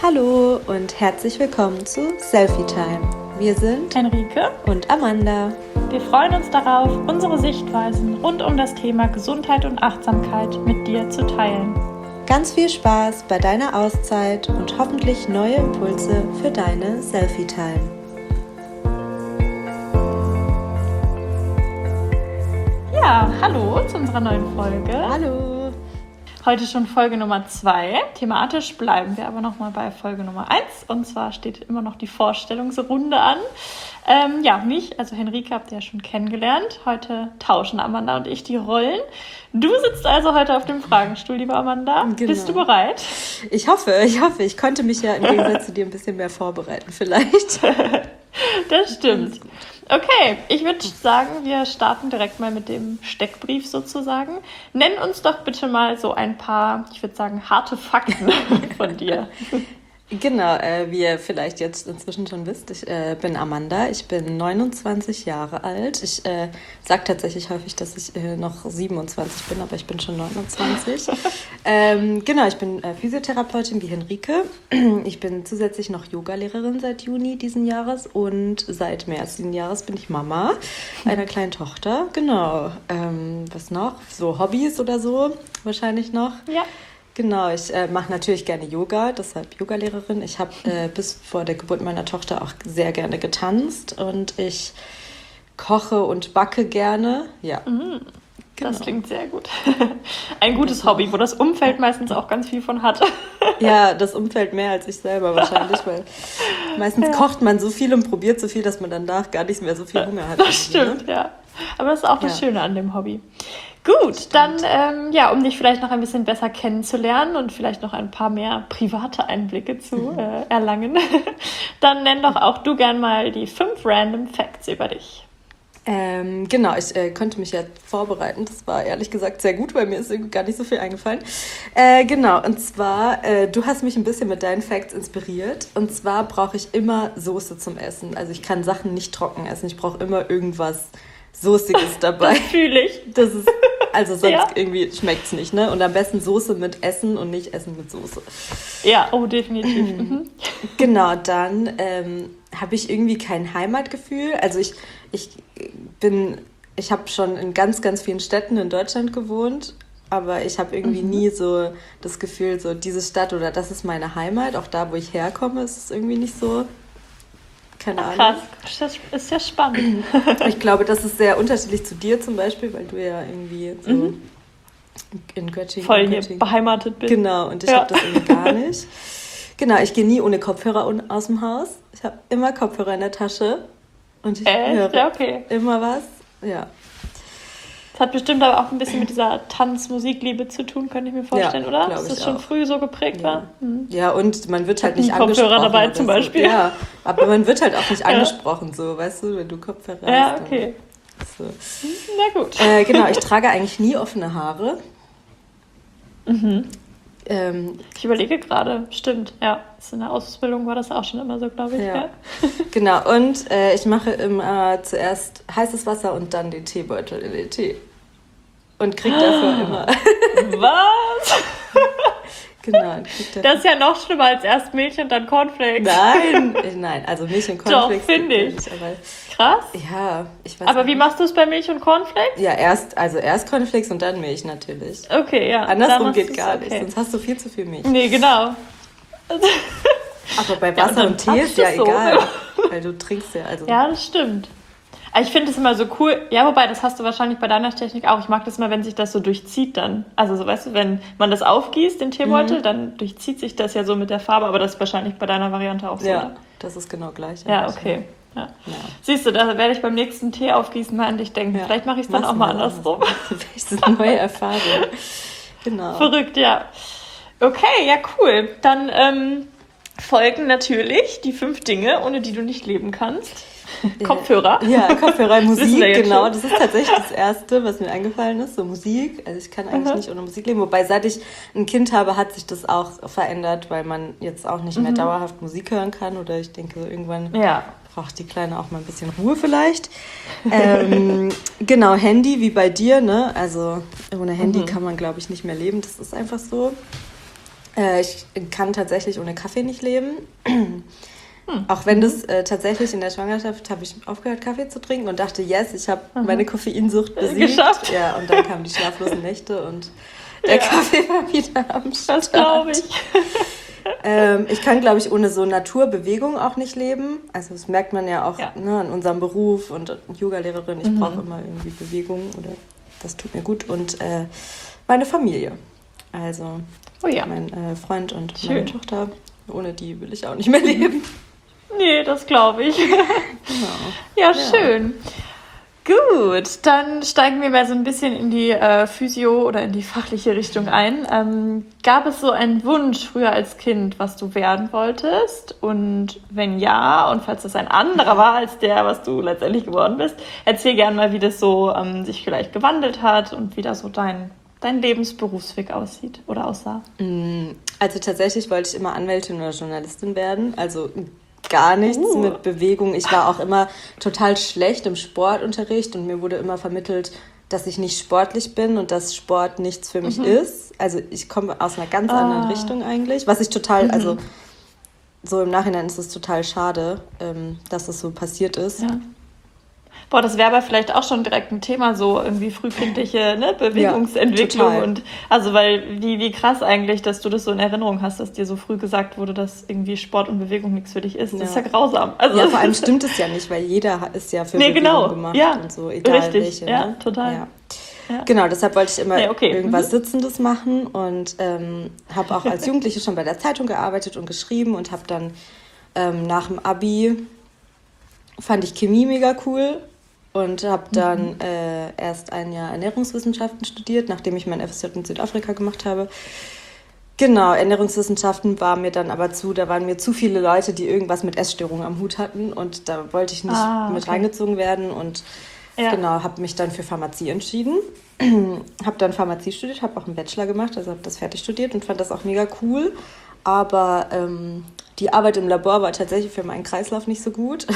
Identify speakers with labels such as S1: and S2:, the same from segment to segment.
S1: Hallo und herzlich willkommen zu Selfie Time. Wir sind
S2: Henrike
S1: und Amanda.
S2: Wir freuen uns darauf, unsere Sichtweisen rund um das Thema Gesundheit und Achtsamkeit mit dir zu teilen.
S1: Ganz viel Spaß bei deiner Auszeit und hoffentlich neue Impulse für deine Selfie Time.
S2: Ja, hallo zu unserer neuen Folge.
S1: Hallo.
S2: Heute schon Folge Nummer 2. Thematisch bleiben wir aber nochmal bei Folge Nummer 1. Und zwar steht immer noch die Vorstellungsrunde an. Mich, also Henrike, habt ihr ja schon kennengelernt. Heute tauschen Amanda und ich die Rollen. Du sitzt also heute auf dem Fragenstuhl, liebe Amanda.
S1: Genau.
S2: Bist du bereit?
S1: Ich hoffe. Ich konnte mich ja im Gegensatz zu dir ein bisschen mehr vorbereiten vielleicht.
S2: Das stimmt. Okay, ich würde sagen, wir starten direkt mal mit dem Steckbrief sozusagen. Nenn uns doch bitte mal so ein paar, ich würde sagen, harte Fakten von dir.
S1: Genau, wie ihr vielleicht jetzt inzwischen schon wisst, ich bin Amanda, ich bin 29 Jahre alt. Ich sage tatsächlich häufig, dass ich noch 27 bin, aber ich bin schon 29. Ich bin Physiotherapeutin wie Henrike. Ich bin zusätzlich noch Yogalehrerin seit Juni diesen Jahres und seit März diesen Jahres bin ich Mama einer kleinen Tochter. Genau, was noch? So Hobbys oder so wahrscheinlich noch.
S2: Ja.
S1: Genau, ich mache natürlich gerne Yoga, deshalb Yogalehrerin. Ich habe bis vor der Geburt meiner Tochter auch sehr gerne getanzt und ich koche und backe gerne. Ja,
S2: Genau. Das klingt sehr gut. Ein gutes
S1: Genau.
S2: Hobby, wo das Umfeld meistens auch ganz viel von hat.
S1: Ja, das Umfeld mehr als ich selber wahrscheinlich, weil meistens kocht man so viel und probiert so viel, dass man danach gar nicht mehr so viel Hunger hat.
S2: Das stimmt, ja. Aber das ist auch das Schöne an dem Hobby. Gut, dann, um dich vielleicht noch ein bisschen besser kennenzulernen und vielleicht noch ein paar mehr private Einblicke zu erlangen, dann nenn doch auch du gern mal die 5 Random Facts über dich.
S1: Ich konnte mich ja vorbereiten. Das war ehrlich gesagt sehr gut, weil mir ist irgendwie gar nicht so viel eingefallen. Und zwar, du hast mich ein bisschen mit deinen Facts inspiriert. Und zwar brauche ich immer Soße zum Essen. Also ich kann Sachen nicht trocken essen. Ich brauche immer irgendwas Soßiges dabei.
S2: Das fühle ich.
S1: Das ist, also sonst irgendwie schmeckt es nicht, ne? Und am besten Soße mit Essen und nicht Essen mit Soße.
S2: Ja, oh, definitiv.
S1: Genau, dann habe ich irgendwie kein Heimatgefühl. Also ich habe schon in ganz, ganz vielen Städten in Deutschland gewohnt, aber ich habe irgendwie nie so das Gefühl, so diese Stadt oder das ist meine Heimat. Auch da, wo ich herkomme, ist es irgendwie nicht so. Keine Ahnung.
S2: Krass, das ist ja spannend.
S1: Ich glaube, das ist sehr unterschiedlich zu dir zum Beispiel, weil du ja irgendwie so in Göttingen...
S2: Voll hier beheimatet bist.
S1: Genau, und ich habe das irgendwie gar nicht. Genau, ich gehe nie ohne Kopfhörer aus dem Haus. Ich habe immer Kopfhörer in der Tasche und ich höre immer was. Ja.
S2: Das hat bestimmt aber auch ein bisschen mit dieser Tanzmusikliebe zu tun, könnte ich mir vorstellen, oder? Dass das schon früh so geprägt war?
S1: Ja, und man wird halt nicht angesprochen.
S2: Kopfhörer dabei zum Beispiel.
S1: So. Ja, aber man wird halt auch nicht angesprochen, so, weißt du, wenn du Kopfhörer hast.
S2: Ja, okay.
S1: So.
S2: Na gut.
S1: Ich trage eigentlich nie offene Haare.
S2: Ich überlege gerade, stimmt, ja. In der Ausbildung war das auch schon immer so, glaube ich. Ja.
S1: Genau, und ich mache immer zuerst heißes Wasser und dann den Teebeutel in den Tee. Und krieg dafür immer...
S2: Was?
S1: Genau.
S2: Das ist ja noch schlimmer als erst Milch und dann Cornflakes.
S1: Nein, also Milch und Cornflakes.
S2: Doch, finde ich.
S1: Aber,
S2: krass.
S1: Ja, ich weiß
S2: Aber
S1: nicht.
S2: wie machst du es bei Milch und Cornflakes?
S1: Ja, erst Cornflakes und dann Milch natürlich.
S2: Okay, ja.
S1: Andersrum geht gar nicht, sonst hast du viel zu viel Milch.
S2: Nee, genau.
S1: Aber bei Wasser und Tee ist ja egal, weil du trinkst ja. Also.
S2: Ja, das stimmt. Ich finde es immer so cool. Ja, wobei, das hast du wahrscheinlich bei deiner Technik auch. Ich mag das immer, wenn sich das so durchzieht dann. Also so, weißt du, wenn man das aufgießt, den Teebeutel, dann durchzieht sich das ja so mit der Farbe. Aber das ist wahrscheinlich bei deiner Variante auch so,
S1: ja,
S2: oder?
S1: Das ist genau gleich.
S2: Ja, okay. Ja. Siehst du, da werde ich beim nächsten Tee aufgießen mal an dich denken. Ja. Vielleicht mache ich es dann auch mal andersrum.
S1: Das ist eine neue Erfahrung. Genau.
S2: Verrückt, ja. Okay, ja, cool. Dann folgen natürlich die 5 Dinge, ohne die du nicht leben kannst. Kopfhörer.
S1: Ja, Kopfhörer, Musik, genau.
S2: Schon.
S1: Das ist tatsächlich das Erste, was mir eingefallen ist, so Musik. Also ich kann eigentlich nicht ohne Musik leben. Wobei, seit ich ein Kind habe, hat sich das auch verändert, weil man jetzt auch nicht mehr dauerhaft Musik hören kann. Oder ich denke, irgendwann braucht die Kleine auch mal ein bisschen Ruhe vielleicht. Genau, Handy, wie bei dir, ne? Also ohne Handy kann man, glaube ich, nicht mehr leben. Das ist einfach so. Ich kann tatsächlich ohne Kaffee nicht leben. Auch wenn das tatsächlich in der Schwangerschaft habe ich aufgehört, Kaffee zu trinken und dachte, yes, ich habe meine Koffeinsucht besiegt.
S2: Geschafft.
S1: Ja, und dann kamen die schlaflosen Nächte und der Kaffee war wieder am Start.
S2: Das glaube ich.
S1: Ich kann, glaube ich, ohne so Naturbewegung auch nicht leben. Also das merkt man ja auch ne, in unserem Beruf und Yoga-Lehrerin. Ich brauche immer irgendwie Bewegung oder das tut mir gut. Und meine Familie. Also mein Freund und meine Tochter. Ohne die will ich auch nicht mehr leben.
S2: Nee, das glaube ich.
S1: Genau.
S2: Ja, schön. Gut, dann steigen wir mal so ein bisschen in die Physio- oder in die fachliche Richtung ein. Gab es so einen Wunsch früher als Kind, was du werden wolltest? Und wenn ja, und falls das ein anderer war als der, was du letztendlich geworden bist, erzähl gerne mal, wie das so sich vielleicht gewandelt hat und wie da so dein Lebensberufsweg aussieht oder aussah.
S1: Also tatsächlich wollte ich immer Anwältin oder Journalistin werden. Also gar nichts mit Bewegung. Ich war auch immer total schlecht im Sportunterricht und mir wurde immer vermittelt, dass ich nicht sportlich bin und dass Sport nichts für mich ist. Also ich komme aus einer ganz anderen Richtung eigentlich, was ich total, also so im Nachhinein ist es total schade, dass es so passiert ist.
S2: Ja. Boah, das wäre aber vielleicht auch schon direkt ein Thema, so irgendwie frühkindliche Bewegungsentwicklung.
S1: Ja,
S2: und also weil wie krass eigentlich, dass du das so in Erinnerung hast, dass dir so früh gesagt wurde, dass irgendwie Sport und Bewegung nichts für dich ist. Das ist ja grausam. Also,
S1: ja, vor allem stimmt es ja nicht, weil jeder ist ja für Bewegung gemacht und so, egal
S2: richtig.
S1: welche.
S2: Ja,
S1: ne?
S2: total.
S1: Ja. Genau, deshalb wollte ich immer irgendwas
S2: Mhm.
S1: Sitzendes machen und habe auch als Jugendliche schon bei der Zeitung gearbeitet und geschrieben und habe dann nach dem Abi, fand ich Chemie mega cool und habe dann erst ein Jahr Ernährungswissenschaften studiert, nachdem ich mein FSJ in Südafrika gemacht habe. Genau, Ernährungswissenschaften war mir dann aber da waren mir zu viele Leute, die irgendwas mit Essstörungen am Hut hatten und da wollte ich nicht mit reingezogen werden und genau, habe mich dann für Pharmazie entschieden. Habe dann Pharmazie studiert, habe auch einen Bachelor gemacht, also habe das fertig studiert und fand das auch mega cool. Aber die Arbeit im Labor war tatsächlich für meinen Kreislauf nicht so gut.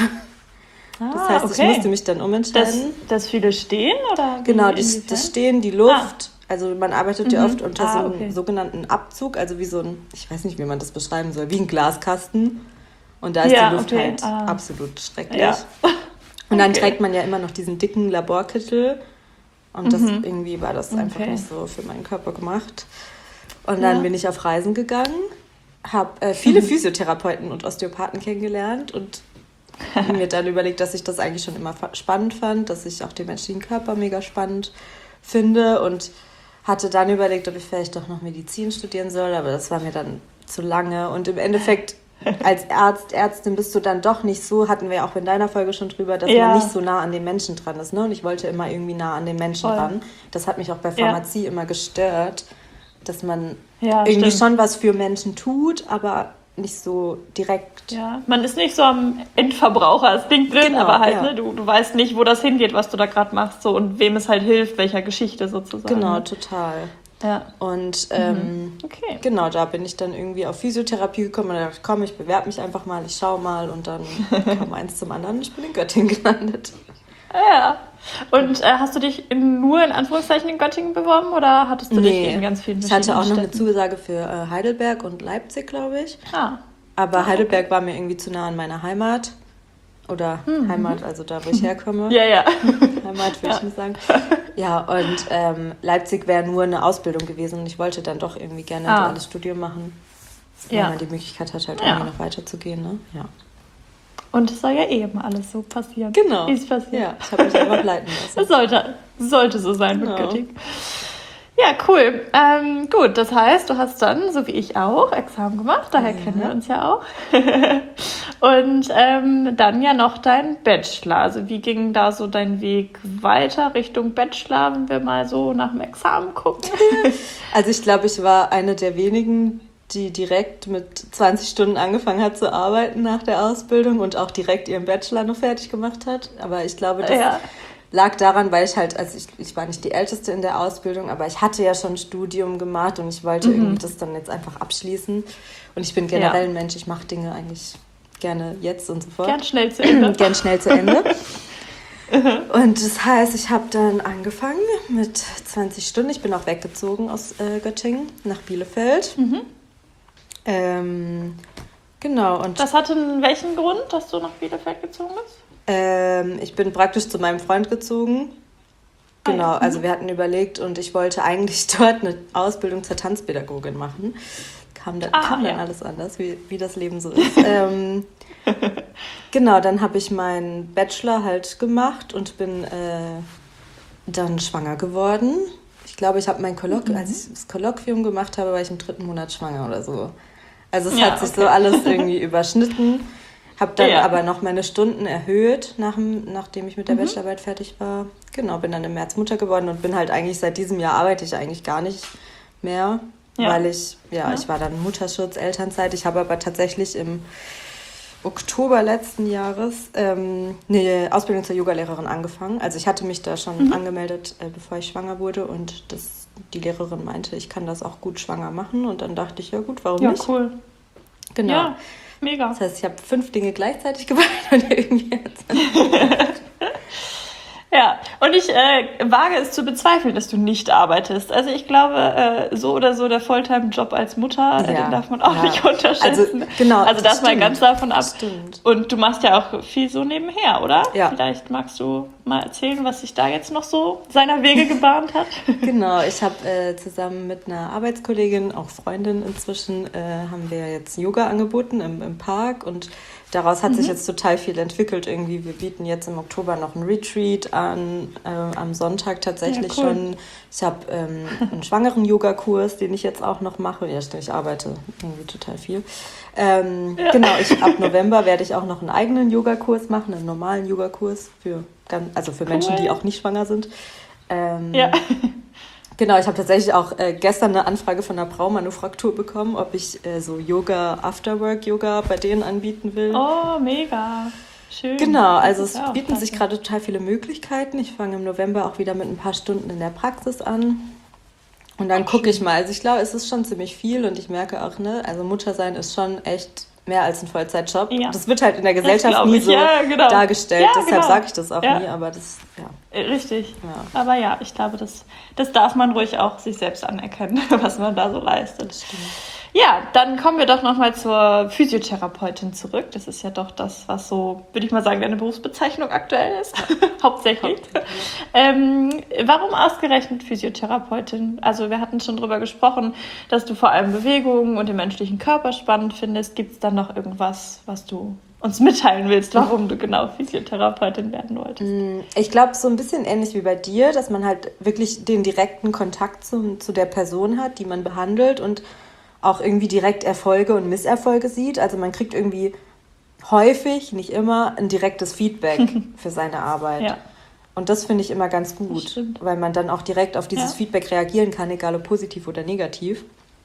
S1: Das heißt, ich musste mich dann umentscheiden.
S2: Dass viele stehen? Oder
S1: genau, das Stehen, die Luft. Also man arbeitet ja oft unter so einem sogenannten Abzug, also wie so ein, ich weiß nicht, wie man das beschreiben soll, wie ein Glaskasten. Und da ist die Luft halt absolut schrecklich. Ja. Und dann trägt man ja immer noch diesen dicken Laborkittel. Und das irgendwie war das einfach nicht so für meinen Körper gemacht. Und dann bin ich auf Reisen gegangen, habe viele Physiotherapeuten und Osteopathen kennengelernt und mir dann überlegt, dass ich das eigentlich schon immer spannend fand, dass ich auch den menschlichen Körper mega spannend finde und hatte dann überlegt, ob ich vielleicht doch noch Medizin studieren soll, aber das war mir dann zu lange und im Endeffekt als Ärztin bist du dann doch nicht so, hatten wir ja auch in deiner Folge schon drüber, dass man nicht so nah an den Menschen dran ist, ne? Und ich wollte immer irgendwie nah an den Menschen ran. Das hat mich auch bei Pharmazie immer gestört, dass man irgendwie schon was für Menschen tut, aber nicht so direkt.
S2: Ja, man ist nicht so am Endverbraucher, es klingt blöd, aber halt, ne, du weißt nicht, wo das hingeht, was du da gerade machst, so und wem es halt hilft, welcher Geschichte sozusagen.
S1: Genau, total. Ja. Und genau, da bin ich dann irgendwie auf Physiotherapie gekommen und dachte, komm, ich bewerbe mich einfach mal, ich schau mal und dann kam eins zum anderen und ich bin in Göttingen gelandet.
S2: Ja. Und hast du dich nur in Anführungszeichen in Göttingen beworben oder hattest du dich in ganz vielen verschiedenen
S1: Städten? Ich hatte auch noch eine
S2: Städten?
S1: Zusage für Heidelberg und Leipzig, glaube ich.
S2: Ah.
S1: Aber Heidelberg war mir irgendwie zu nah an meiner Heimat. Oder Heimat, also da, wo ich herkomme.
S2: Ja.
S1: Heimat, würde ich nicht sagen. Ja, und Leipzig wäre nur eine Ausbildung gewesen und ich wollte dann doch irgendwie gerne ein duales Studium machen. Wenn man die Möglichkeit hat, halt irgendwie noch weiterzugehen, ne? Ja.
S2: Und es soll ja eben alles so passieren.
S1: Genau.
S2: Wie es passiert.
S1: Ja, ich habe mich einfach leiten lassen.
S2: Das sollte so sein mit Göttingen. Ja, cool. Gut, das heißt, du hast dann, so wie ich auch, Examen gemacht, daher kennen wir uns ja auch. Und dann ja noch dein Bachelor. Also wie ging da so dein Weg weiter Richtung Bachelor, wenn wir mal so nach dem Examen gucken?
S1: Also ich glaube, ich war eine der wenigen, die direkt mit 20 Stunden angefangen hat zu arbeiten nach der Ausbildung und auch direkt ihren Bachelor noch fertig gemacht hat. Aber ich glaube, das lag daran, weil ich halt, also ich war nicht die Älteste in der Ausbildung, aber ich hatte ja schon ein Studium gemacht und ich wollte irgendwie das dann jetzt einfach abschließen. Und ich bin generell ein Mensch, ich mache Dinge eigentlich gerne jetzt und sofort.
S2: Gern schnell zu Ende.
S1: Gern schnell zu Ende. Und das heißt, ich habe dann angefangen mit 20 Stunden. Ich bin auch weggezogen aus Göttingen nach Bielefeld. Genau, und
S2: Das hatte welchen Grund, dass du nach Bielefeld gezogen bist?
S1: ich bin praktisch zu meinem Freund gezogen.
S2: Ah
S1: Genau,
S2: ja.
S1: also wir hatten überlegt und ich wollte eigentlich dort eine Ausbildung zur Tanzpädagogin machen. Kam dann
S2: Ja.
S1: alles anders, wie das Leben so ist. Genau, dann habe ich meinen Bachelor halt gemacht und bin dann schwanger geworden. Ich glaube, ich habe als ich das Kolloquium gemacht habe, war ich im 3. Monat schwanger oder so. Also es hat sich so alles irgendwie überschnitten. Habe dann aber noch meine Stunden erhöht, nachdem ich mit der Bachelorarbeit fertig war. Genau, bin dann im März Mutter geworden und bin halt eigentlich seit diesem Jahr arbeite ich eigentlich gar nicht mehr, weil ich war dann Mutterschutz, Elternzeit. Ich habe aber tatsächlich im Oktober letzten Jahres eine Ausbildung zur Yogalehrerin angefangen. Also ich hatte mich da schon angemeldet, bevor ich schwanger wurde und die Lehrerin meinte, ich kann das auch gut schwanger machen und dann dachte ich, ja gut, warum nicht?
S2: Ja, cool.
S1: Genau.
S2: Ja, mega.
S1: Das heißt, ich habe 5 Dinge gleichzeitig gemacht und irgendwie jetzt.
S2: Ja, und ich wage es zu bezweifeln, dass du nicht arbeitest. Also ich glaube, so oder so der Volltime-Job als Mutter, den darf man auch nicht unterschätzen.
S1: Also
S2: das mal ganz davon ab.
S1: Stimmt.
S2: Und du machst ja auch viel so nebenher, oder?
S1: Ja.
S2: Vielleicht magst du mal erzählen, was sich da jetzt noch so seiner Wege gebahnt hat.
S1: Genau, ich habe zusammen mit einer Arbeitskollegin, auch Freundin inzwischen, haben wir jetzt Yoga angeboten im Park und daraus hat sich jetzt total viel entwickelt irgendwie. Wir bieten jetzt im Oktober noch einen Retreat an, am Sonntag tatsächlich schon. Ich habe einen Schwangeren-Yoga-Kurs, den ich jetzt auch noch mache. Ja, ich arbeite irgendwie total viel. Genau, ab November werde ich auch noch einen eigenen Yogakurs machen, einen normalen Yogakurs für Menschen, die auch nicht schwanger sind. Genau, ich habe tatsächlich auch gestern eine Anfrage von einer Braumanufaktur bekommen, ob ich so Afterwork-Yoga bei denen anbieten will.
S2: Oh, mega. Schön.
S1: Genau, also es bieten sich gerade total viele Möglichkeiten. Ich fange im November auch wieder mit ein paar Stunden in der Praxis an. Und dann gucke ich mal. Also ich glaube, es ist schon ziemlich viel und ich merke auch, also Muttersein ist schon echt mehr als ein Vollzeitjob.
S2: Ja.
S1: Das wird halt in der Gesellschaft nie so dargestellt. Deshalb sage ich das auch nie, aber das,
S2: Richtig. Ja. Aber ja, ich glaube, das darf man ruhig auch sich selbst anerkennen, was man da so leistet.
S1: Das stimmt.
S2: Ja, dann kommen wir doch nochmal zur Physiotherapeutin zurück. Das ist ja doch das, was so, würde ich mal sagen, deine Berufsbezeichnung aktuell ist. Hauptsächlich. Warum ausgerechnet Physiotherapeutin? Also wir hatten schon drüber gesprochen, dass du vor allem Bewegungen und den menschlichen Körper spannend findest. Gibt es dann noch irgendwas, was du uns mitteilen willst, warum du genau Physiotherapeutin werden wolltest?
S1: Ich glaube, so ein bisschen ähnlich wie bei dir, dass man halt wirklich den direkten Kontakt zu der Person hat, die man behandelt und auch irgendwie direkt Erfolge und Misserfolge sieht. Also man kriegt irgendwie häufig, nicht immer, ein direktes Feedback für seine Arbeit.
S2: Ja.
S1: Und das finde ich immer ganz gut, weil man dann auch direkt auf dieses Feedback reagieren kann, egal ob positiv oder negativ.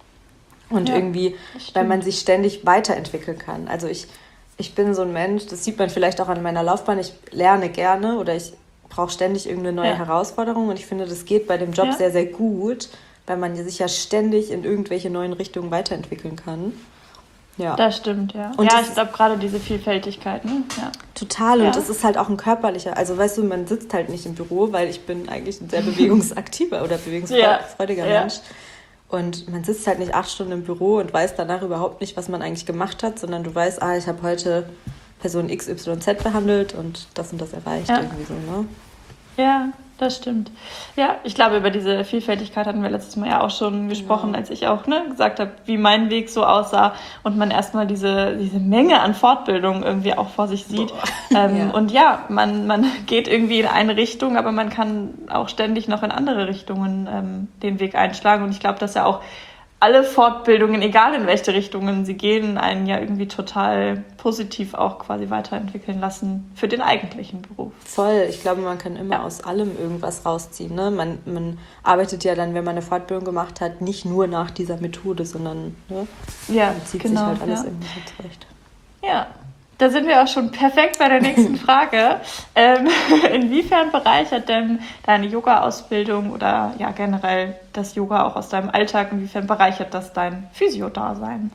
S1: Und irgendwie, weil man sich ständig weiterentwickeln kann. Also ich bin so ein Mensch, das sieht man vielleicht auch an meiner Laufbahn, ich lerne gerne oder ich brauche ständig irgendeine neue Herausforderung und ich finde, das geht bei dem Job sehr, sehr gut, weil man sich ja ständig in irgendwelche neuen Richtungen weiterentwickeln kann. Ja.
S2: Das stimmt, ja.
S1: Und
S2: ich glaube gerade diese Vielfältigkeit, ne? Ja.
S1: Total, und es ist halt auch ein körperlicher, also weißt du, man sitzt halt nicht im Büro, weil ich bin eigentlich ein sehr bewegungsaktiver oder bewegungsfreudiger Mensch. Und man sitzt halt nicht 8 Stunden im Büro und weiß danach überhaupt nicht, was man eigentlich gemacht hat, sondern du weißt, ich habe heute Person XYZ behandelt und das erreicht irgendwie so, ne?
S2: Ja, das stimmt. Ja, ich glaube, über diese Vielfältigkeit hatten wir letztes Mal ja auch schon gesprochen, als ich auch gesagt habe, wie mein Weg so aussah und man erstmal diese Menge an Fortbildung irgendwie auch vor sich sieht. Und man geht irgendwie in eine Richtung, aber man kann auch ständig noch in andere Richtungen den Weg einschlagen. Und ich glaube, dass ja auch alle Fortbildungen, egal in welche Richtungen sie gehen, einen ja irgendwie total positiv auch quasi weiterentwickeln lassen für den eigentlichen Beruf.
S1: Voll. Ich glaube, man kann immer aus allem irgendwas rausziehen. Ne? Man arbeitet ja dann, wenn man eine Fortbildung gemacht hat, nicht nur nach dieser Methode, sondern man zieht sich halt alles irgendwie so zurecht.
S2: Ja. Da sind wir auch schon perfekt bei der nächsten Frage. Inwiefern bereichert denn deine Yoga-Ausbildung oder generell das Yoga auch aus deinem Alltag, inwiefern bereichert das dein Physio-Dasein?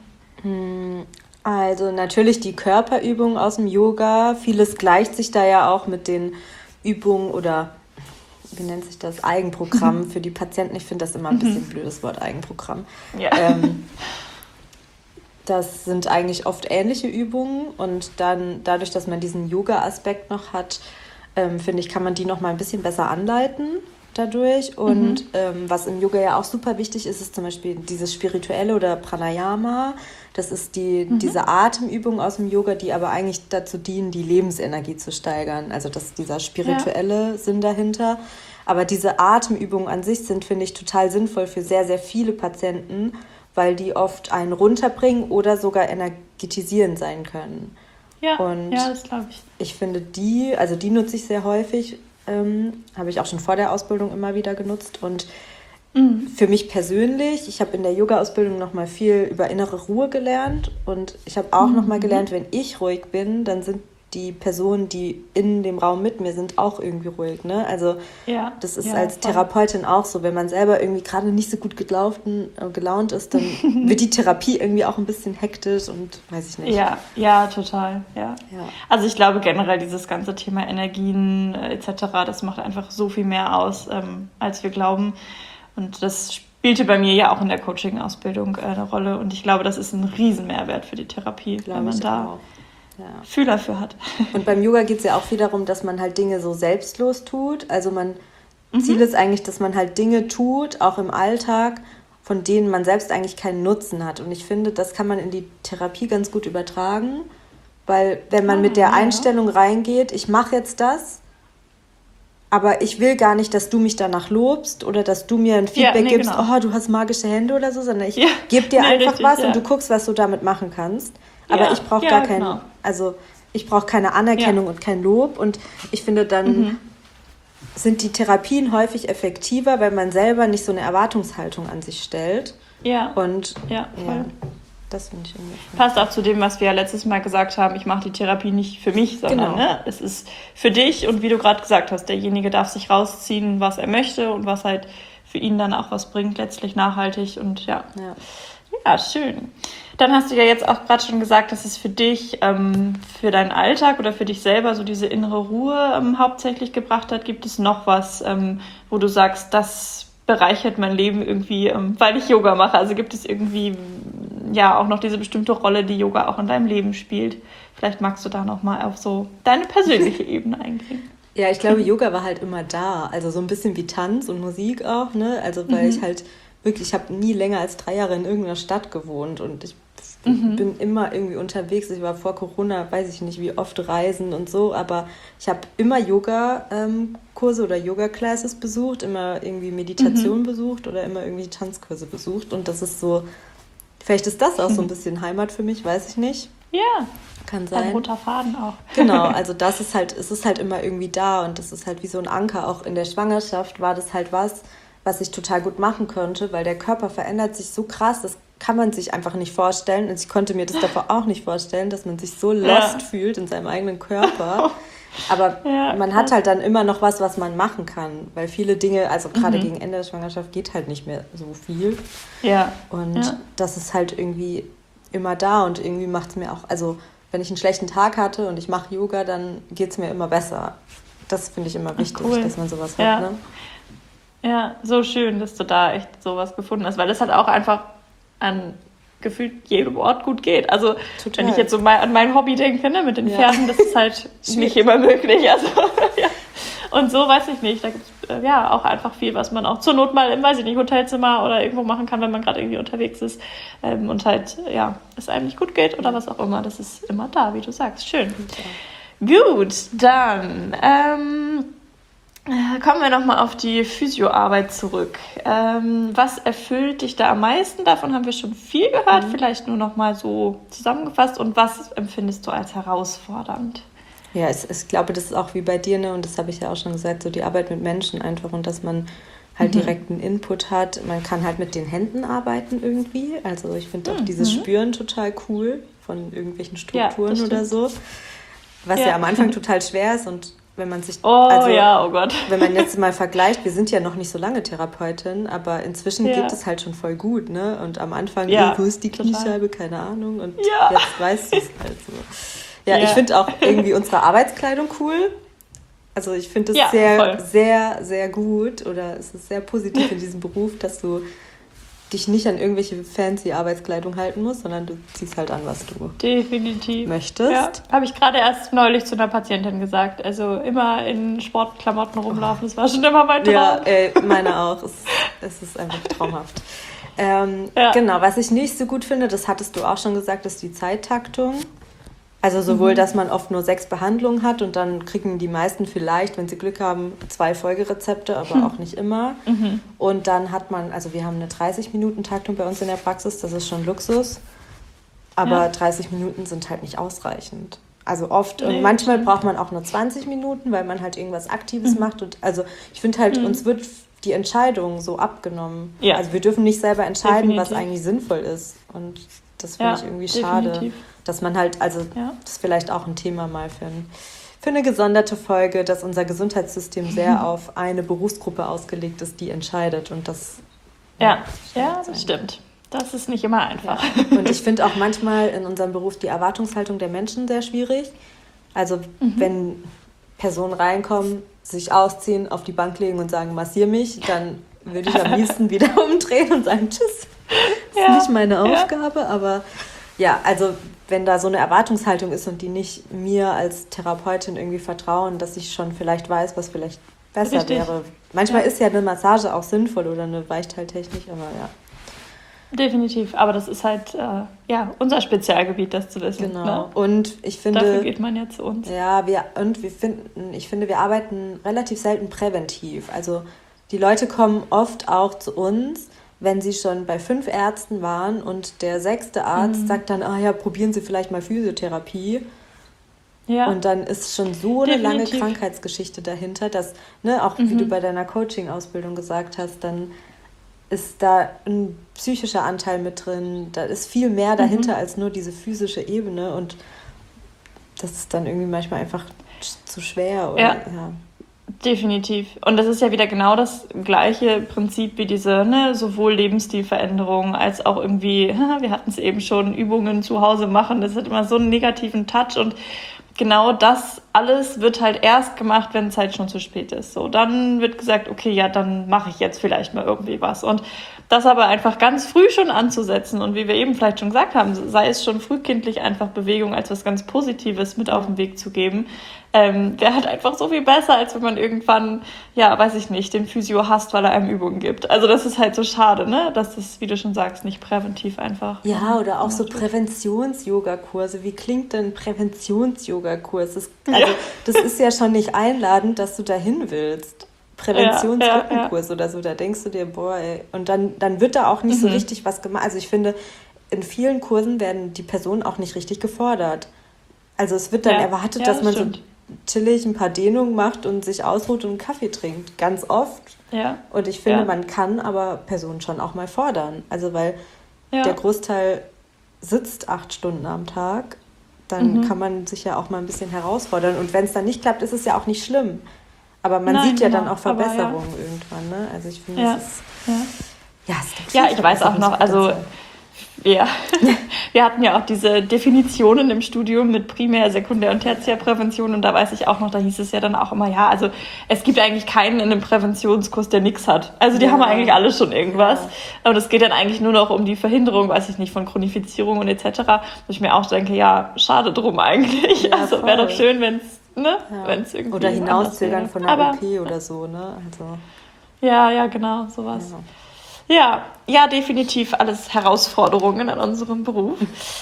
S1: Also natürlich die Körperübungen aus dem Yoga. Vieles gleicht sich da ja auch mit den Übungen oder wie nennt sich das? Eigenprogramm für die Patienten. Ich finde das immer ein bisschen ein blödes Wort, Eigenprogramm.
S2: Ja.
S1: das sind eigentlich oft ähnliche Übungen und dann dadurch, dass man diesen Yoga-Aspekt noch hat, finde ich, kann man die noch mal ein bisschen besser anleiten dadurch. Und was im Yoga ja auch super wichtig ist, ist zum Beispiel dieses Spirituelle oder Pranayama. Das ist diese Atemübung aus dem Yoga, die aber eigentlich dazu dienen, die Lebensenergie zu steigern. Also das ist dieser spirituelle Sinn dahinter. Aber diese Atemübungen an sich sind, finde ich, total sinnvoll für sehr, sehr viele Patienten, weil die oft einen runterbringen oder sogar energetisierend sein können.
S2: Ja,
S1: Und
S2: das glaube ich.
S1: ich finde die nutze ich sehr häufig, habe ich auch schon vor der Ausbildung immer wieder genutzt. Und für mich persönlich, ich habe in der Yoga-Ausbildung nochmal viel über innere Ruhe gelernt und ich habe auch nochmal gelernt, wenn ich ruhig bin, dann sind die Personen, die in dem Raum mit mir sind, auch irgendwie ruhig. Ne? Also das ist als Therapeutin auch so, wenn man selber irgendwie gerade nicht so gut gelaunt ist, dann wird die Therapie irgendwie auch ein bisschen hektisch und weiß ich nicht.
S2: Ja, total. Ja. Also ich glaube generell dieses ganze Thema Energien etc., das macht einfach so viel mehr aus, als wir glauben. Und das spielte bei mir ja auch in der Coaching-Ausbildung eine Rolle. Und ich glaube, das ist ein Riesenmehrwert für die Therapie, wenn man da Fühler für hat.
S1: Und beim Yoga geht es ja auch viel darum, dass man halt Dinge so selbstlos tut. Also Ziel ist eigentlich, dass man halt Dinge tut, auch im Alltag, von denen man selbst eigentlich keinen Nutzen hat. Und ich finde, das kann man in die Therapie ganz gut übertragen, weil wenn man mit der Einstellung reingeht, ich mache jetzt das, aber ich will gar nicht, dass du mich danach lobst oder dass du mir ein Feedback gibst, oh, du hast magische Hände oder so, sondern ich gebe dir einfach richtig, was und du guckst, was du damit machen kannst. Aber ich brauche gar keinen, also ich brauche keine Anerkennung und kein Lob. Und ich finde, dann sind die Therapien häufig effektiver, weil man selber nicht so eine Erwartungshaltung an sich stellt. Und
S2: voll.
S1: Das finde ich irgendwie.
S2: Passt auch zu dem, was wir ja letztes Mal gesagt haben, ich mache die Therapie nicht für mich, sondern es ist für dich. Und wie du gerade gesagt hast, derjenige darf sich rausziehen, was er möchte und was halt für ihn dann auch was bringt, letztlich nachhaltig. Und ja, schön. Dann hast du ja jetzt auch gerade schon gesagt, dass es für dich, für deinen Alltag oder für dich selber so diese innere Ruhe hauptsächlich gebracht hat. Gibt es noch was, wo du sagst, das bereichert mein Leben irgendwie, weil ich Yoga mache? Also gibt es irgendwie auch noch diese bestimmte Rolle, die Yoga auch in deinem Leben spielt? Vielleicht magst du da nochmal auf so deine persönliche Ebene eingehen.
S1: Ja, ich glaube, Yoga war halt immer da. Also so ein bisschen wie Tanz und Musik auch, ne? Also weil ich halt wirklich, ich habe nie länger als 3 Jahre in irgendeiner Stadt gewohnt und ich bin immer irgendwie unterwegs. Ich war vor Corona, weiß ich nicht, wie oft reisen und so, aber ich habe immer Yoga-Kurse oder Yoga-Classes besucht, immer irgendwie Meditation besucht oder immer irgendwie Tanzkurse besucht und das ist so, vielleicht ist das auch so ein bisschen Heimat für mich, weiß ich nicht.
S2: Ja,
S1: kann sein.
S2: Ein roter Faden auch.
S1: Genau, also das ist halt, es ist halt immer irgendwie da und das ist halt wie so ein Anker. Auch in der Schwangerschaft war das halt was ich total gut machen konnte, weil der Körper verändert sich so krass, das kann man sich einfach nicht vorstellen. Und ich konnte mir das davor auch nicht vorstellen, dass man sich so lost fühlt in seinem eigenen Körper. Aber man hat halt dann immer noch was man machen kann, weil viele Dinge, also gerade gegen Ende der Schwangerschaft geht halt nicht mehr so viel.
S2: Ja.
S1: Und das ist halt irgendwie immer da und irgendwie macht es mir auch, also wenn ich einen schlechten Tag hatte und ich mache Yoga, dann geht es mir immer besser. Das finde ich immer wichtig, dass man sowas hat, ne?
S2: Ja, so schön, dass du da echt sowas gefunden hast, weil das halt auch einfach an gefühlt jedem Ort gut geht. Also wenn ich jetzt so mal an mein Hobby denke, ne, mit den Pferden, das ist halt nicht immer möglich. Also, Und so weiß ich nicht, da gibt es auch einfach viel, was man auch zur Not mal im, weiß ich nicht, Hotelzimmer oder irgendwo machen kann, wenn man gerade irgendwie unterwegs ist und halt, es einem nicht gut geht oder was auch immer. Das ist immer da, wie du sagst. Schön. Gut, dann kommen wir nochmal auf die Physioarbeit zurück. Was erfüllt dich da am meisten? Davon haben wir schon viel gehört, vielleicht nur nochmal so zusammengefasst. Und was empfindest du als herausfordernd?
S1: Ja, ich glaube, das ist auch wie bei dir, ne? Und das habe ich ja auch schon gesagt, so die Arbeit mit Menschen einfach und dass man halt direkten Input hat. Man kann halt mit den Händen arbeiten irgendwie. Also ich finde auch dieses Spüren total cool von irgendwelchen Strukturen oder so. Was ja am Anfang total schwer ist und wenn man sich, wenn man jetzt mal vergleicht, wir sind ja noch nicht so lange Therapeutin, aber inzwischen geht es halt schon voll gut, ne? Und am Anfang, wo ist die Kniescheibe, keine Ahnung, und jetzt weißt du es halt so. Ja, ich finde auch irgendwie unsere Arbeitskleidung cool. Also ich finde es sehr, sehr, sehr gut oder es ist sehr positiv in diesem Beruf, dass du dich nicht an irgendwelche fancy Arbeitskleidung halten musst, sondern du ziehst halt an, was du
S2: Definitiv
S1: möchtest.
S2: Ja, habe ich gerade erst neulich zu einer Patientin gesagt. Also immer in Sportklamotten rumlaufen, das war schon immer mein Traum.
S1: Ja, meine auch. Es ist einfach traumhaft. Genau, was ich nicht so gut finde, das hattest du auch schon gesagt, ist die Zeittaktung. Also sowohl, dass man oft nur 6 Behandlungen hat und dann kriegen die meisten vielleicht, wenn sie Glück haben, 2 Folgerezepte, aber auch nicht immer. Und dann hat man, also wir haben eine 30-Minuten-Taktung bei uns in der Praxis, das ist schon Luxus, aber 30 Minuten sind halt nicht ausreichend. Also oft und manchmal braucht man auch nur 20 Minuten, weil man halt irgendwas Aktives macht. Und also ich finde halt, uns wird die Entscheidung so abgenommen.
S2: Ja.
S1: Also wir dürfen nicht selber entscheiden,
S2: Definitiv.
S1: was eigentlich sinnvoll ist. Und das finde ich irgendwie schade.
S2: Definitiv.
S1: Dass man halt, also das ist vielleicht auch ein Thema mal für eine gesonderte Folge, dass unser Gesundheitssystem sehr auf eine Berufsgruppe ausgelegt ist, die entscheidet. Und das
S2: das stimmt. Das ist nicht immer einfach.
S1: Ja. Und ich finde auch manchmal in unserem Beruf die Erwartungshaltung der Menschen sehr schwierig. Also wenn Personen reinkommen, sich ausziehen, auf die Bank legen und sagen, massier mich, dann würde ich am liebsten wieder umdrehen und sagen, tschüss. Das ist nicht meine Aufgabe, aber ja, also wenn da so eine Erwartungshaltung ist und die nicht mir als Therapeutin irgendwie vertrauen, dass ich schon vielleicht weiß, was vielleicht besser wäre. Manchmal ist ja eine Massage auch sinnvoll oder eine Weichteiltechnik, aber ja.
S2: Definitiv, aber das ist halt unser Spezialgebiet, das zu wissen.
S1: Genau.
S2: Ne?
S1: Und ich finde,
S2: dafür geht man ja zu uns.
S1: Ja, ich finde, wir arbeiten relativ selten präventiv. Also die Leute kommen oft auch zu uns, wenn sie schon bei 5 Ärzten waren und der 6. Arzt sagt dann, probieren Sie vielleicht mal Physiotherapie. Ja. Und dann ist schon so eine lange Krankheitsgeschichte dahinter, dass, auch wie du bei deiner Coaching-Ausbildung gesagt hast, dann ist da ein psychischer Anteil mit drin, da ist viel mehr dahinter als nur diese physische Ebene und das ist dann irgendwie manchmal einfach zu schwer. Oder,
S2: Definitiv. Und das ist ja wieder genau das gleiche Prinzip wie diese, sowohl Lebensstilveränderung als auch irgendwie, wir hatten es eben schon, Übungen zu Hause machen. Das hat immer so einen negativen Touch und genau das alles wird halt erst gemacht, wenn es halt schon zu spät ist. So, dann wird gesagt, okay, ja, dann mache ich jetzt vielleicht mal irgendwie was. Und das aber einfach ganz früh schon anzusetzen und wie wir eben vielleicht schon gesagt haben, sei es schon frühkindlich einfach Bewegung als was ganz Positives mit auf den Weg zu geben, wäre halt einfach so viel besser, als wenn man irgendwann, weiß ich nicht, den Physio hasst, weil er einem Übungen gibt. Also das ist halt so schade, dass das, wie du schon sagst, nicht präventiv einfach.
S1: Ja, oder auch so Präventions-Yoga-Kurse. Wie klingt denn Präventions-Yoga-Kurs? Das ist ja schon nicht einladend, dass du dahin willst. Präventionsrückenkurs oder so, da denkst du dir, boah, ey. Und dann wird da auch nicht so richtig was gemacht. Also ich finde, in vielen Kursen werden die Personen auch nicht richtig gefordert. Also es wird dann erwartet, dass man so chillig ein paar Dehnungen macht und sich ausruht und einen Kaffee trinkt. Ganz oft. Ja. Und ich finde, man kann aber Personen schon auch mal fordern. Also weil der Großteil sitzt 8 Stunden am Tag, dann kann man sich ja auch mal ein bisschen herausfordern. Und wenn es dann nicht klappt, ist es ja auch nicht schlimm. Aber man sieht ja dann auch Verbesserungen irgendwann. Ne? Also ich finde, es ist...
S2: Ich weiß auch noch, also... Ja, wir hatten ja auch diese Definitionen im Studium mit Primär-, Sekundär- und Tertiärprävention und da weiß ich auch noch, da hieß es ja dann auch immer, also es gibt eigentlich keinen in einem Präventionskurs, der nichts hat. Also die haben eigentlich alle schon irgendwas. Und es geht dann eigentlich nur noch um die Verhinderung, weiß ich nicht, von Chronifizierung und etc. Wo ich mir auch denke, schade drum eigentlich. Ja, also wäre doch schön, wenn es irgendwie...
S1: Oder hinauszögern von einer OP oder so, ne? Also.
S2: Ja, genau, sowas. Ja, definitiv alles Herausforderungen in unserem Beruf.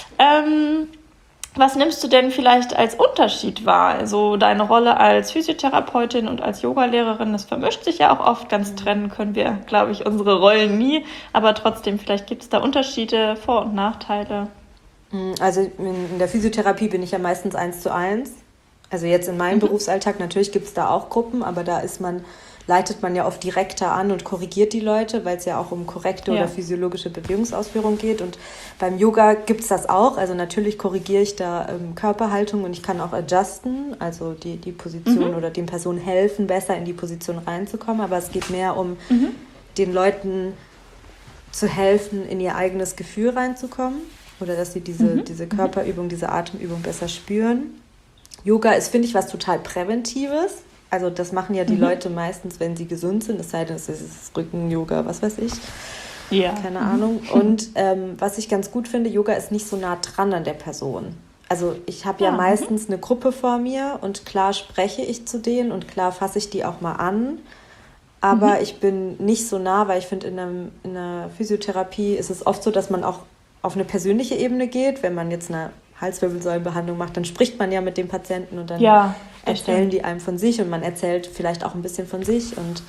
S2: Was nimmst du denn vielleicht als Unterschied wahr? Also deine Rolle als Physiotherapeutin und als Yogalehrerin, das vermischt sich ja auch oft. Ganz trennen können wir, glaube ich, unsere Rollen nie. Aber trotzdem, vielleicht gibt es da Unterschiede, Vor- und Nachteile.
S1: Also in der Physiotherapie bin ich ja meistens 1:1. Also jetzt in meinem Berufsalltag, natürlich gibt es da auch Gruppen, aber da leitet man ja oft direkter an und korrigiert die Leute, weil es ja auch um korrekte oder physiologische Bewegungsausführung geht. Und beim Yoga gibt es das auch. Also natürlich korrigiere ich da Körperhaltung und ich kann auch adjusten, also die Position oder den Personen helfen, besser in die Position reinzukommen. Aber es geht mehr um den Leuten zu helfen, in ihr eigenes Gefühl reinzukommen oder dass sie diese Körperübung, diese Atemübung besser spüren. Yoga ist, finde ich, was total Präventives. Also das machen ja die Leute meistens, wenn sie gesund sind, es sei denn, es ist Rücken-Yoga, was weiß ich.
S2: Ja.
S1: Keine Ahnung. Und was ich ganz gut finde, Yoga ist nicht so nah dran an der Person. Also ich habe ja meistens eine Gruppe vor mir und klar spreche ich zu denen und klar fasse ich die auch mal an. Aber ich bin nicht so nah, weil ich finde, in einer Physiotherapie ist es oft so, dass man auch auf eine persönliche Ebene geht. Wenn man jetzt eine Halswirbelsäulenbehandlung macht, dann spricht man ja mit dem Patienten und dann erzählen die einem von sich und man erzählt vielleicht auch ein bisschen von sich. Und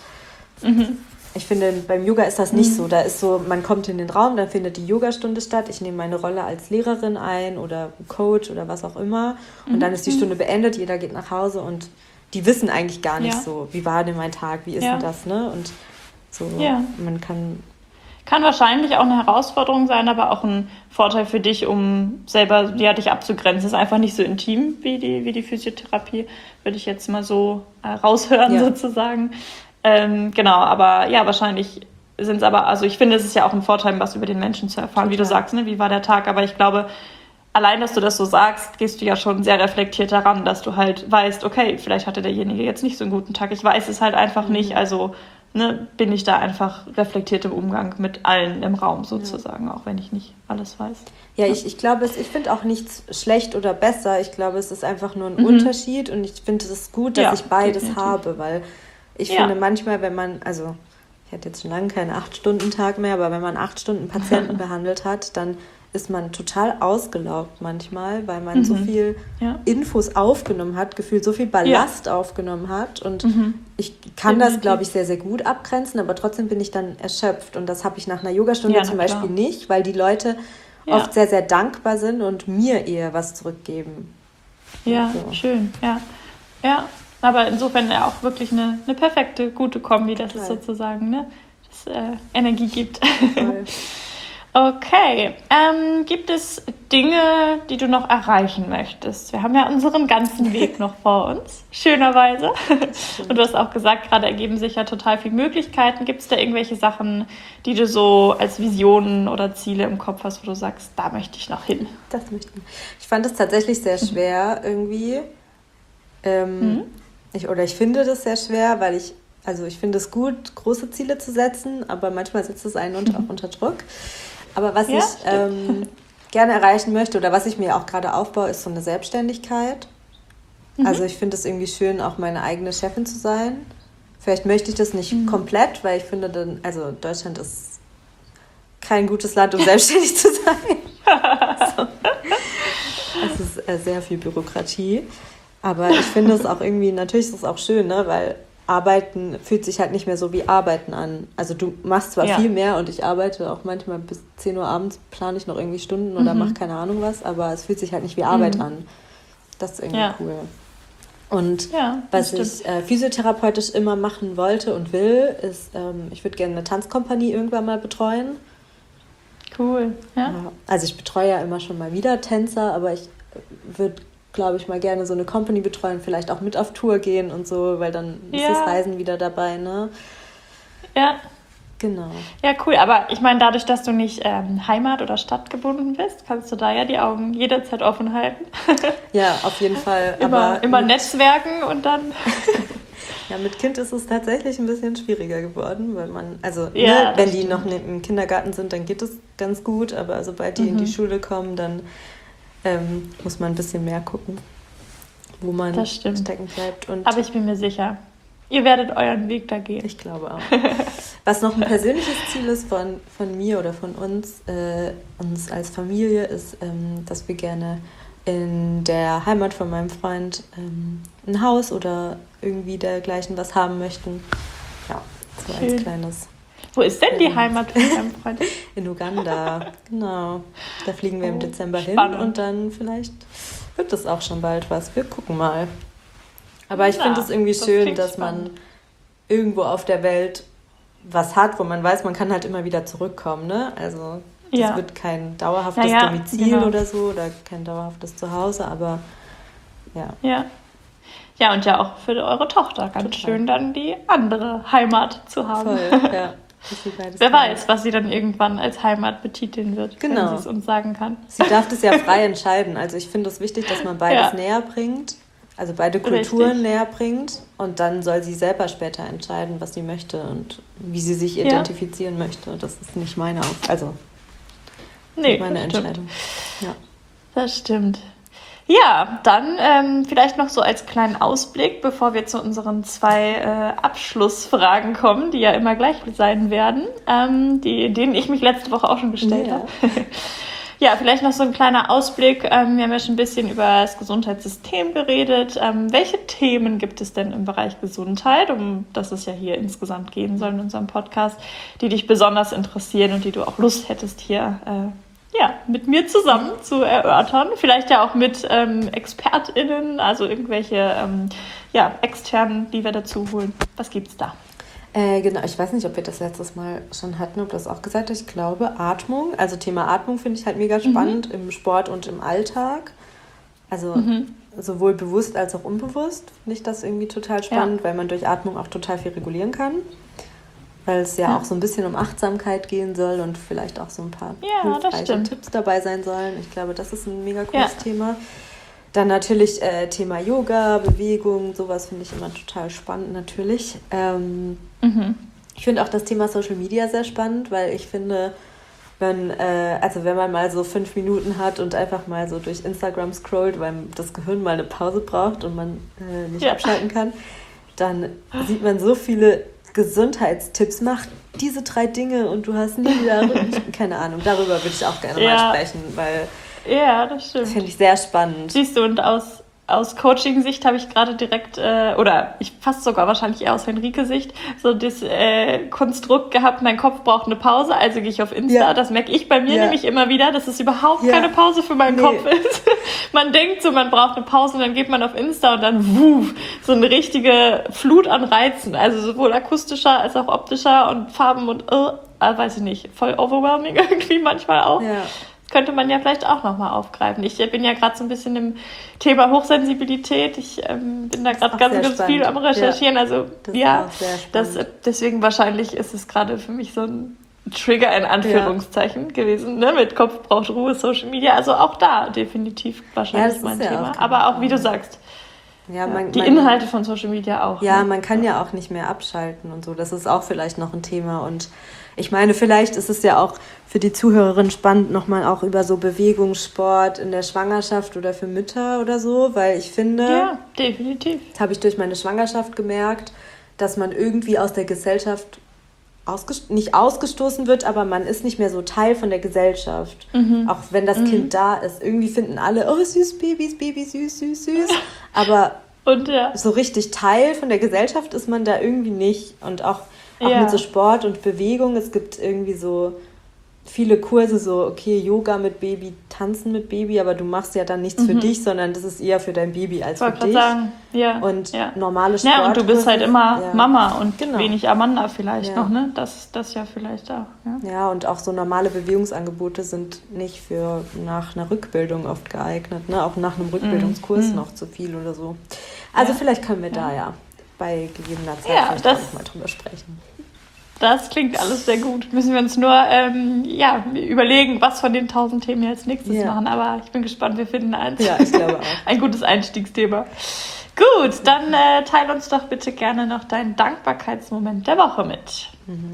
S1: ich finde, beim Yoga ist das nicht so. Da ist so, man kommt in den Raum, dann findet die Yogastunde statt. Ich nehme meine Rolle als Lehrerin ein oder Coach oder was auch immer. Und dann ist die Stunde beendet, jeder geht nach Hause und die wissen eigentlich gar nicht so, wie war denn mein Tag, wie ist denn das, ne? Und so, man
S2: kann wahrscheinlich auch eine Herausforderung sein, aber auch ein Vorteil für dich, um selber dich abzugrenzen. Es ist einfach nicht so intim wie die Physiotherapie, würde ich jetzt mal so raushören sozusagen. Genau, aber ja, wahrscheinlich sind es aber, also ich finde, es ist ja auch ein Vorteil, was über den Menschen zu erfahren, wie du sagst, ne? Wie war der Tag, aber ich glaube, allein, dass du das so sagst, gehst du ja schon sehr reflektiert daran, dass du halt weißt, okay, vielleicht hatte derjenige jetzt nicht so einen guten Tag. Ich weiß es halt einfach nicht, also bin ich da einfach reflektiert im Umgang mit allen im Raum sozusagen, auch wenn ich nicht alles weiß.
S1: Ja, ich glaube, ich finde auch nichts schlecht oder besser. Ich glaube, es ist einfach nur ein Unterschied und ich finde es gut, dass ich beides habe, weil ich finde manchmal, wenn man, also ich hatte jetzt schon lange keinen 8-Stunden-Tag mehr, aber wenn man 8 Stunden Patienten behandelt hat, dann ist man total ausgelaugt manchmal, weil man so viel Infos aufgenommen hat, gefühlt so viel Ballast aufgenommen hat und ich kann das, glaube ich, sehr, sehr gut abgrenzen, aber trotzdem bin ich dann erschöpft und das habe ich nach einer Yogastunde zum Beispiel nicht, weil die Leute oft sehr, sehr dankbar sind und mir eher was zurückgeben.
S2: Ja, so. Schön, ja, aber insofern ja auch wirklich eine perfekte, gute Kombi, dass es sozusagen das Energie gibt. Voll. Okay, gibt es Dinge, die du noch erreichen möchtest? Wir haben ja unseren ganzen Weg noch vor uns, schönerweise. Und du hast auch gesagt, gerade ergeben sich ja total viele Möglichkeiten. Gibt es da irgendwelche Sachen, die du so als Visionen oder Ziele im Kopf hast, wo du sagst, da möchte ich noch hin?
S1: Ich fand es tatsächlich sehr schwer irgendwie. Ich finde das sehr schwer, weil ich finde es gut, große Ziele zu setzen, aber manchmal setzt es einen auch unter Druck. Aber was ich gerne erreichen möchte oder was ich mir auch gerade aufbaue, ist so eine Selbstständigkeit. Also ich finde es irgendwie schön, auch meine eigene Chefin zu sein. Vielleicht möchte ich das nicht komplett, weil ich finde dann, also Deutschland ist kein gutes Land, um selbstständig zu sein. Es ist sehr viel Bürokratie. Aber ich finde es auch irgendwie, natürlich ist es auch schön, ne, weil Arbeiten fühlt sich halt nicht mehr so wie Arbeiten an. Also du machst zwar viel mehr und ich arbeite auch manchmal bis 10 Uhr abends, plane ich noch irgendwie Stunden oder mache keine Ahnung was, aber es fühlt sich halt nicht wie Arbeit an. Das ist irgendwie cool. Und was ich physiotherapeutisch immer machen wollte und will, ist, ich würde gerne eine Tanzkompanie irgendwann mal betreuen.
S2: Cool, ja.
S1: Also ich betreue ja immer schon mal wieder Tänzer, aber ich würde, glaube ich, mal gerne so eine Company betreuen, vielleicht auch mit auf Tour gehen und so, weil dann ist das Reisen wieder dabei, ne? Ja. Genau.
S2: Ja, cool. Aber ich meine, dadurch, dass du nicht heimat- oder stadtgebunden bist, kannst du da ja die Augen jederzeit offen halten.
S1: Ja, auf jeden Fall.
S2: Immer netzwerken und dann...
S1: Ja, mit Kind ist es tatsächlich ein bisschen schwieriger geworden, weil man, wenn die noch im Kindergarten sind, dann geht es ganz gut, aber sobald die in die Schule kommen, dann muss man ein bisschen mehr gucken, wo man stecken bleibt. Und
S2: aber ich bin mir sicher, ihr werdet euren Weg da gehen.
S1: Ich glaube auch. Was noch ein persönliches Ziel ist von mir oder von uns als Familie, ist, dass wir gerne in der Heimat von meinem Freund ein Haus oder irgendwie dergleichen was haben möchten. Ja, so
S2: schön.
S1: Als kleines...
S2: Wo ist denn die Heimat von deinem Freund?
S1: In Uganda, genau. Da fliegen wir im Dezember
S2: spannend.
S1: hin und dann vielleicht wird das auch schon bald was. Wir gucken mal. Aber ich finde es irgendwie schön, dass man irgendwo auf der Welt was hat, wo man weiß, man kann halt immer wieder zurückkommen, ne? Also das wird kein dauerhaftes Domizil oder so oder kein dauerhaftes Zuhause, aber ja.
S2: Ja, und ja auch für eure Tochter ganz schön dann die andere Heimat zu haben.
S1: Voll, ja.
S2: Wer weiß, was sie dann irgendwann als Heimat betiteln wird, wenn sie es uns sagen kann.
S1: Sie darf das ja frei entscheiden. Also ich finde es wichtig, dass man beides näher bringt. also beide Kulturen
S2: Richtig.
S1: näher bringt und dann soll sie selber später entscheiden, was sie möchte und wie sie sich identifizieren möchte. Das ist nicht meine
S2: Nee,
S1: meine
S2: das stimmt.
S1: Entscheidung. Ja.
S2: Das stimmt. Ja, dann vielleicht noch so als kleinen Ausblick, bevor wir zu unseren 2 Abschlussfragen kommen, die ja immer gleich sein werden, denen ich mich letzte Woche auch schon gestellt habe. Ja, vielleicht noch so ein kleiner Ausblick. Wir haben ja schon ein bisschen über das Gesundheitssystem geredet. Welche Themen gibt es denn im Bereich Gesundheit, um das es ja hier insgesamt gehen soll in unserem Podcast, die dich besonders interessieren und die du auch Lust hättest, hier mit mir zusammen zu erörtern? Vielleicht ja auch mit ExpertInnen, also irgendwelche externen, die wir dazu holen. Was gibt's da?
S1: Genau, ich weiß nicht, ob wir das letztes Mal schon hatten, ob das auch gesagt hast. Ich glaube, Atmung, also Thema Atmung finde ich halt mega spannend im Sport und im Alltag. Also sowohl bewusst als auch unbewusst finde ich das irgendwie total spannend, weil man durch Atmung auch total viel regulieren kann. Weil es ja auch so ein bisschen um Achtsamkeit gehen soll und vielleicht auch so ein paar hilfreiche Tipps dabei sein sollen. Ich glaube, das ist ein mega cooles Thema. Dann natürlich Thema Yoga, Bewegung, sowas finde ich immer total spannend natürlich. Ich finde auch das Thema Social Media sehr spannend, weil ich finde, wenn man mal so 5 Minuten hat und einfach mal so durch Instagram scrollt, weil das Gehirn mal eine Pause braucht und man nicht abschalten kann, dann sieht man so viele Gesundheitstipps. Mach diese 3 Dinge und du hast nie wieder, keine Ahnung, darüber würde ich auch gerne mal sprechen, weil
S2: das stimmt.
S1: Das finde ich sehr spannend.
S2: Siehst du, und aus Coaching-Sicht habe ich gerade direkt, oder ich fast sogar wahrscheinlich eher aus Henrike-Sicht, so das Konstrukt gehabt, mein Kopf braucht eine Pause, also gehe ich auf Insta. Ja. Das merke ich bei mir nämlich immer wieder, dass es überhaupt keine Pause für meinen Kopf ist. Man denkt so, man braucht eine Pause und dann geht man auf Insta und dann so eine richtige Flut an Reizen, also sowohl akustischer als auch optischer und Farben und weiß ich nicht, voll overwhelming irgendwie manchmal auch. Ja. Könnte man ja vielleicht auch nochmal aufgreifen. Ich bin ja gerade so ein bisschen im Thema Hochsensibilität. Ich bin da gerade ganz viel am Recherchieren. Also deswegen wahrscheinlich ist es gerade für mich so ein Trigger in Anführungszeichen gewesen. Ne? Mit Kopf braucht Ruhe, Social Media. Also auch da definitiv wahrscheinlich mein Thema. Aber auch, wie du sagst, die Inhalte von Social Media auch.
S1: Ja, man kann ja auch nicht mehr abschalten und so. Das ist auch vielleicht noch ein Thema. Und ich meine, vielleicht ist es ja auch für die Zuhörerin spannend, nochmal auch über so Bewegungssport in der Schwangerschaft oder für Mütter oder so, weil ich finde...
S2: Ja, definitiv.
S1: Das habe ich durch meine Schwangerschaft gemerkt, dass man irgendwie aus der Gesellschaft nicht ausgestoßen wird, aber man ist nicht mehr so Teil von der Gesellschaft. Auch wenn das Kind da ist. Irgendwie finden alle, oh süß, Baby, süß. Aber so richtig Teil von der Gesellschaft ist man da irgendwie nicht. Und auch mit so Sport und Bewegung. Es gibt irgendwie so viele Kurse, so okay, Yoga mit Baby, Tanzen mit Baby, aber du machst ja dann nichts für dich, sondern das ist eher für dein Baby als für dich.
S2: Sagen.
S1: Und normale Sport.
S2: Ja, und du bist halt immer Mama und wenig Amanda vielleicht noch, ne? Das ja vielleicht auch.
S1: Ja, und auch so normale Bewegungsangebote sind nicht für nach einer Rückbildung oft geeignet, ne? Auch nach einem Rückbildungskurs noch zu viel oder so. Also vielleicht können wir da bei gegebener Zeit vielleicht auch mal drüber sprechen.
S2: Das klingt alles sehr gut. Müssen wir uns nur überlegen, was von den 1000 Themen wir als nächstes machen. Aber ich bin gespannt, wir finden eins.
S1: Ja, ich glaube auch.
S2: Ein gutes Einstiegsthema. Gut, dann teile uns doch bitte gerne noch deinen Dankbarkeitsmoment der Woche mit.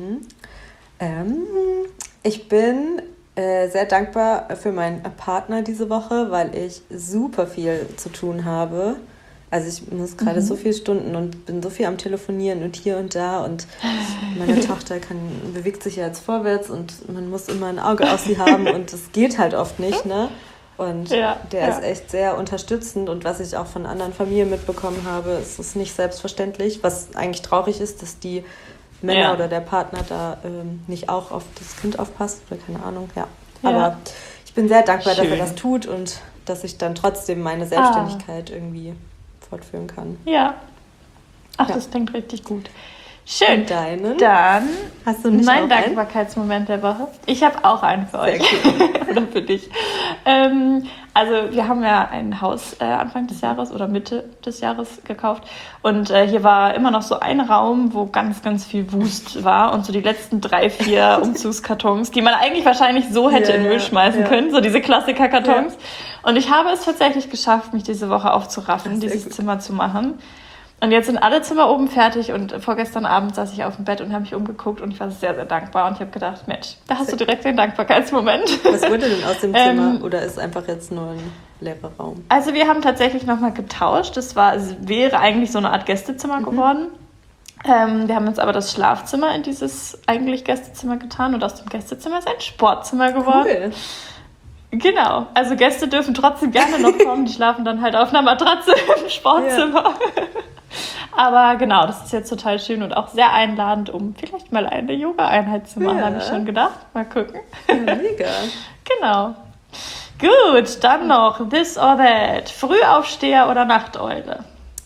S1: Ich bin sehr dankbar für meinen Partner diese Woche, weil ich super viel zu tun habe. Also ich muss gerade so viele Stunden und bin so viel am Telefonieren und hier und da und meine Tochter bewegt sich ja jetzt vorwärts und man muss immer ein Auge auf sie haben und das geht halt oft nicht, ne? Und der ist echt sehr unterstützend und was ich auch von anderen Familien mitbekommen habe, ist es nicht selbstverständlich, was eigentlich traurig ist, dass die Männer oder der Partner da nicht auch auf das Kind aufpasst oder keine Ahnung, Aber ich bin sehr dankbar, dass er das tut und dass ich dann trotzdem meine Selbstständigkeit irgendwie fortführen kann.
S2: Ja. Ach, das klingt richtig gut. Schön.
S1: Und deinen?
S2: Dann
S1: hast du nicht
S2: mein Dankbarkeitsmoment der Woche. Ich habe auch einen für euch.
S1: Cool.
S2: Oder für dich. Also wir haben ja ein Haus Anfang des Jahres oder Mitte des Jahres gekauft und hier war immer noch so ein Raum, wo ganz, ganz viel Wust war und so die letzten 3, 4 Umzugskartons, die man eigentlich wahrscheinlich so hätte in Müll schmeißen können, so diese Klassiker-Kartons. Ja. Und ich habe es tatsächlich geschafft, mich diese Woche aufzuraffen, dieses Zimmer zu machen. Und jetzt sind alle Zimmer oben fertig und vorgestern Abend saß ich auf dem Bett und habe mich umgeguckt und ich war sehr, sehr dankbar und ich habe gedacht, Mensch, da hast du direkt den Dankbarkeitsmoment.
S1: Was wurde denn aus dem Zimmer oder ist einfach jetzt nur ein leerer Raum?
S2: Also wir haben tatsächlich nochmal getauscht. Es wäre eigentlich so eine Art Gästezimmer geworden. Wir haben jetzt aber das Schlafzimmer in dieses eigentlich Gästezimmer getan und aus dem Gästezimmer ist ein Sportzimmer geworden. Cool. Genau, also Gäste dürfen trotzdem gerne noch kommen, die schlafen dann halt auf einer Matratze im Sportzimmer. Ja. Aber genau, das ist jetzt total schön und auch sehr einladend, um vielleicht mal eine Yoga-Einheit zu machen, habe ich schon gedacht. Mal gucken.
S1: Ja, mega.
S2: Genau. Gut, dann noch This or That. Frühaufsteher oder Nachteule?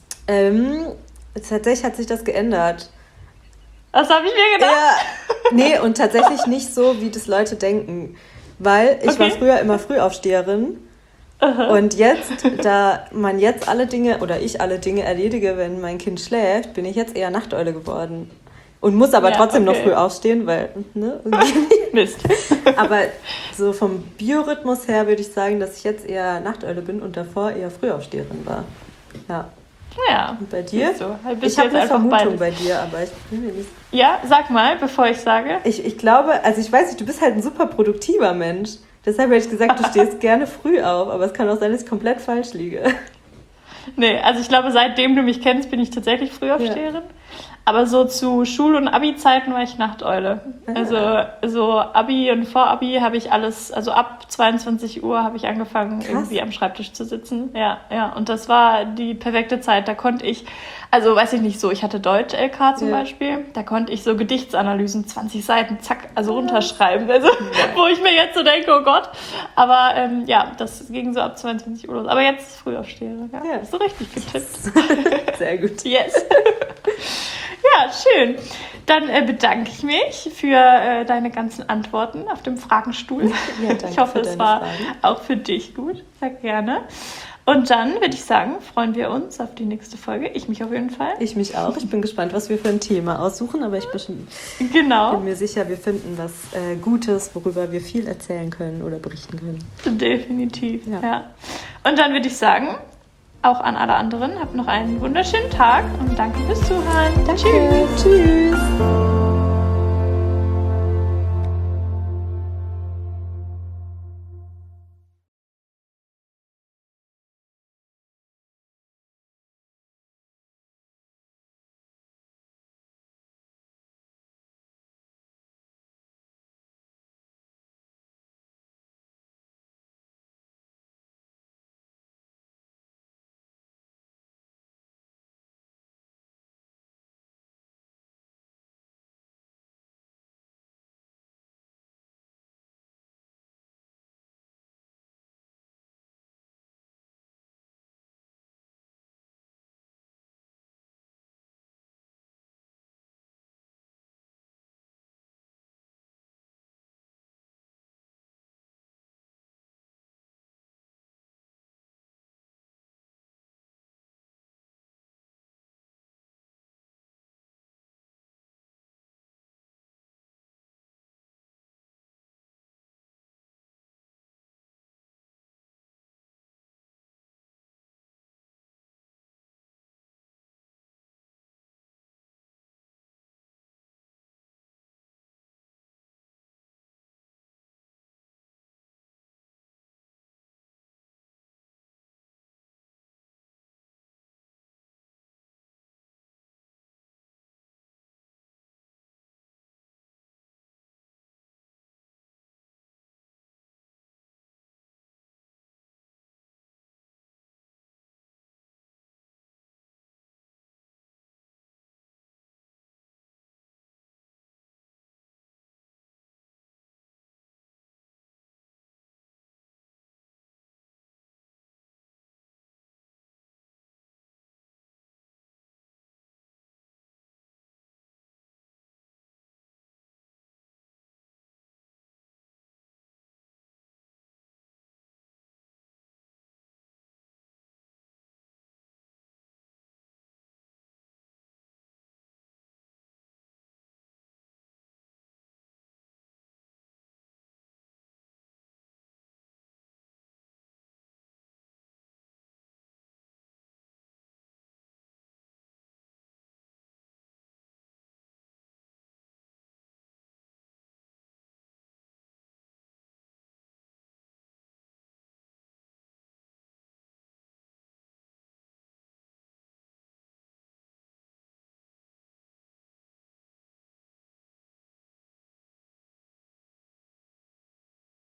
S1: Tatsächlich hat sich das geändert.
S2: Das habe ich mir gedacht.
S1: Ja, nee, und tatsächlich nicht so, wie das Leute denken. Weil ich war früher immer Frühaufsteherin. Und jetzt, da man jetzt alle Dinge oder ich alle Dinge erledige, wenn mein Kind schläft, bin ich jetzt eher Nachteule geworden. Und muss aber trotzdem noch früh aufstehen, weil,
S2: Mist.
S1: Aber so vom Biorhythmus her würde ich sagen, dass ich jetzt eher Nachteule bin und davor eher Frühaufsteherin war. Ja.
S2: Ja.
S1: Und bei dir?
S2: Ich habe eine
S1: Vermutung bei dir, aber ich bin mir nicht...
S2: Ja, sag mal, bevor ich sage.
S1: Ich glaube, also ich weiß nicht, du bist halt ein super produktiver Mensch. Deshalb hätte ich gesagt, du stehst gerne früh auf, aber es kann auch sein, dass ich komplett falsch liege.
S2: Nee, also ich glaube, seitdem du mich kennst, bin ich tatsächlich Frühaufsteherin. Ja. Aber so zu Schul- und Abi-Zeiten war ich Nachteule. Also so Abi und Vor-Abi habe ich alles, also ab 22 Uhr habe ich angefangen, irgendwie am Schreibtisch zu sitzen. Ja. Und das war die perfekte Zeit. Da konnte ich, also weiß ich nicht so, ich hatte Deutsch-LK zum Beispiel, da konnte ich so Gedichtsanalysen, 20 Seiten, zack, also runterschreiben. Also wo ich mir jetzt so denke, oh Gott. Aber das ging so ab 22 Uhr los. Aber jetzt ist Frühaufsteherin. Ja. So richtig getippt.
S1: Sehr gut.
S2: Yes. Ja, schön. Dann bedanke ich mich für deine ganzen Antworten auf dem Fragenstuhl.
S1: Ja, danke.
S2: Ich hoffe, es war auch für dich gut. Sehr gerne. Und dann würde ich sagen, freuen wir uns auf die nächste Folge. Ich mich auf jeden Fall.
S1: Ich mich auch. Ich bin gespannt, was wir für ein Thema aussuchen. Aber ich bin mir sicher, wir finden was Gutes, worüber wir viel erzählen können oder berichten können.
S2: Definitiv, ja. Und dann würde ich sagen, auch an alle anderen, habt noch einen wunderschönen Tag und danke fürs Zuhören.
S1: Danke. Tschüss.